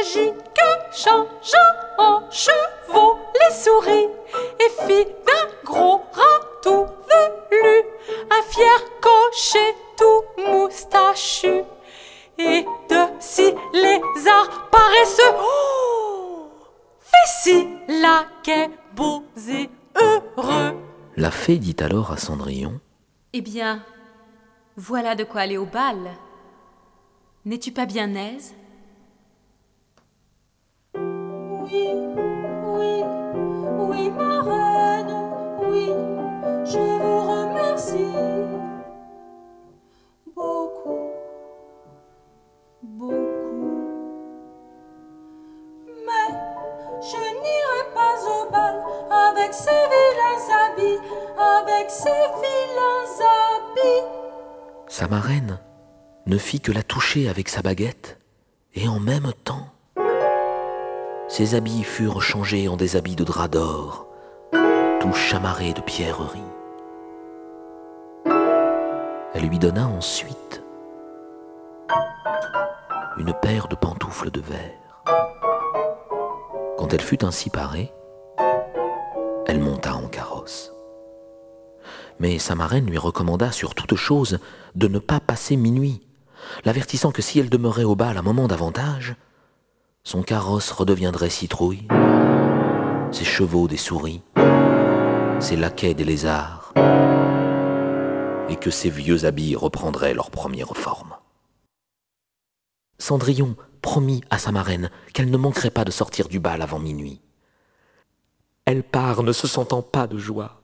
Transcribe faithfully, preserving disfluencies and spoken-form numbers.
magique changea en chevaux les souris et fit d'un gros rat tout velu un fier cocher tout moustachu. Et de six lézards paresseux, oh, fait six laquais beaux et heureux. La fée dit alors à Cendrillon: Eh bien, voilà de quoi aller au bal. N'es-tu pas bien aise? Oui, oui, oui, ma reine, oui, je vous remercie beaucoup, beaucoup. Mais je n'irai pas au bal avec ces vilains habits, avec ces vilains habits. Sa marraine ne fit que la toucher avec sa baguette, et en même temps, ses habits furent changés en des habits de drap d'or, tout chamarrés de pierreries. Elle lui donna ensuite une paire de pantoufles de verre. Quand elle fut ainsi parée, elle monta en carrosse. Mais sa marraine lui recommanda sur toute chose de ne pas passer minuit, l'avertissant que si elle demeurait au bal un moment davantage, son carrosse redeviendrait citrouille, ses chevaux des souris, ses laquais des lézards, et que ses vieux habits reprendraient leur première forme. Cendrillon promit à sa marraine qu'elle ne manquerait pas de sortir du bal avant minuit. Elle part ne se sentant pas de joie,